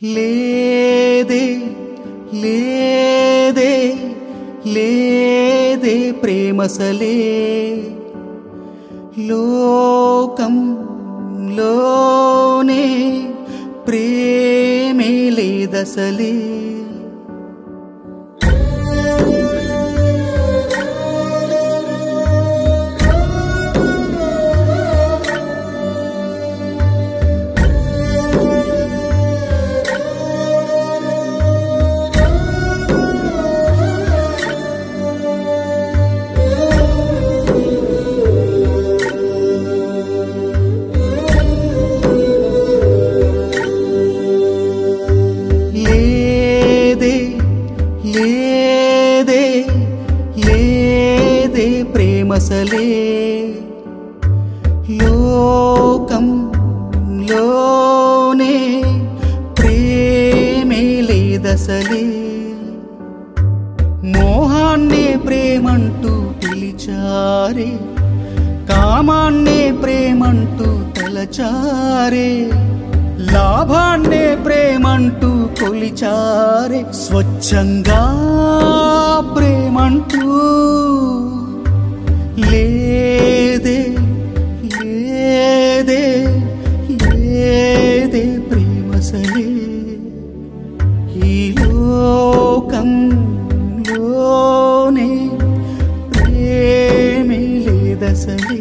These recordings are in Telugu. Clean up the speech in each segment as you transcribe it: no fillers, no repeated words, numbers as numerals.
లేదే లేదే లేదే ప్రేమసలే లోకంలోనే ప్రేమే లేదసలే లేదే లేదే ప్రేమసలే లోకంలోనే ప్రేమే లేదసలే మోహాన్నే ప్రేమంటూ పిలిచారే కామాన్నే ప్రేమంటూ తలచారే లాభాన్నే ప్రేమంటూ కొలిచారే స్వచ్ఛంగా ప్రేమంటూ లేదే లేదే లేదే ప్రేమసలే ఈ లోకంలోనే ప్రేమే లేదసలే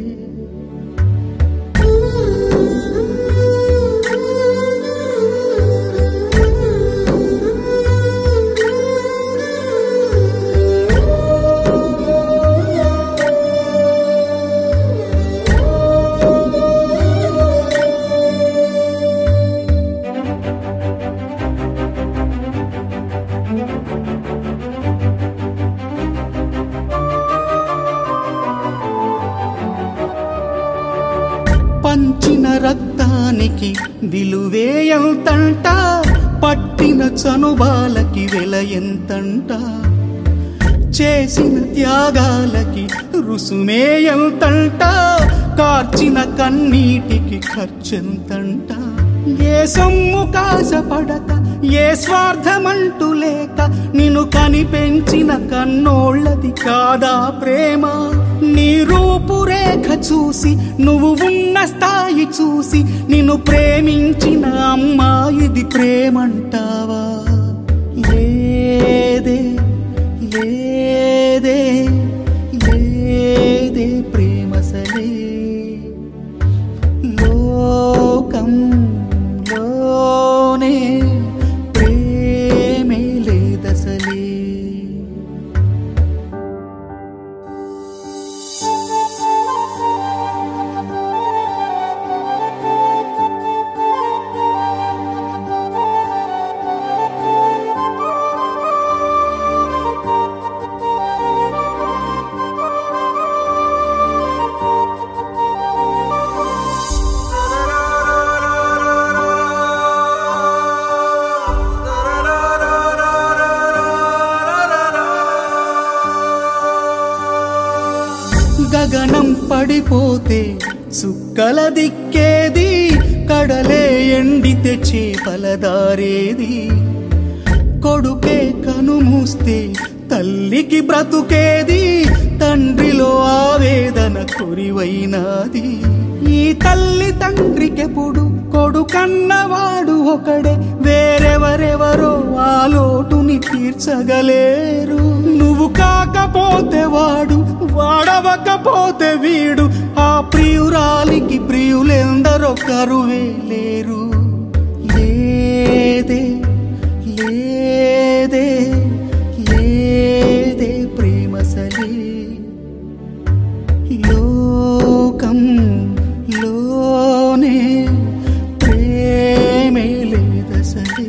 పంచిన రక్తానికి విలువే ఎంతంట పట్టిన చనుబాలకి వెల ఎంతంట చేసిన త్యాగాలకి రుసుమే ఎంతంట కార్చిన కన్నీటికి ఖర్చెంతంట ఏ సొమ్ము కాసపడక ఏ స్వార్థమంటూ లేక నిన్ను కనిపెంచిన కన్నోళ్ళది కాదా ప్రేమ నీ రూపురేఖ చూసి నువ్వు ఉన్న స్థాయి చూసి నిన్ను ప్రేమించిన అమ్మాయిది ప్రేమంటావా లేదే లేదే లేదే ప్రేమసలే లోకంలోనే ప్రేమే లేదసలే గగనం పడిపోతే సుక్కల దిక్కేది కడలే ఎండితే చేపలదారేది కొడుకే కనుమూస్తే తల్లికి బ్రతుకేది తండ్రిలో ఆవేదన కొరివైనాది ఈ తల్లి తండ్రికెప్పుడు కొడుకన్నవాడు ఒకడే వేరెవరెవరో ఆ లోటుని తీర్చగలేరు నువ్వు కాకపోతే వాడు వాడవకపోతే వీడు ఆ ప్రియురాలికి ప్రియులెందరో కరువే లేరు లేదే లేదే లేదే ప్రేమసలే లోకంలోనే ప్రేమే లేదసలే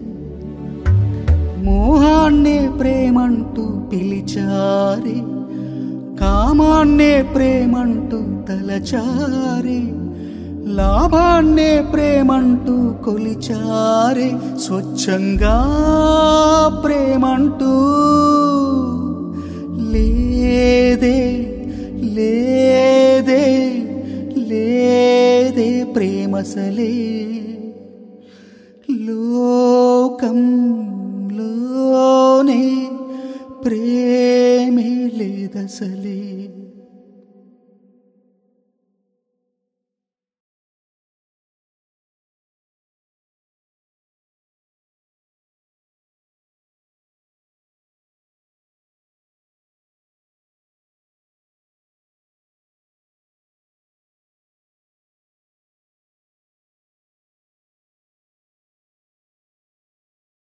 మోహాన్నే ప్రేమంటూ పిలిచారే కామాన్నే ప్రేమంటూ తలచారే లాభాన్నే ప్రేమంటూ కొలిచారే స్వచ్ఛంగా ప్రేమంటూ లేదే లేదే లేదే ప్రేమసలే లో లోకంలోనే ప్రేమే లేదసలే.